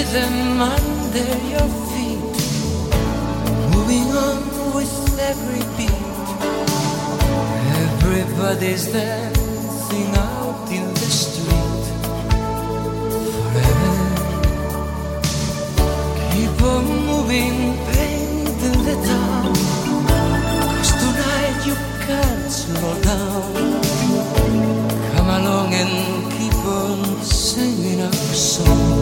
rhythm under your feet, moving on with every beat. Everybody's dancing out in the street. Forever, keep on moving, paint the town, 'cause tonight you can't slow down. Come along and keep on singing our song.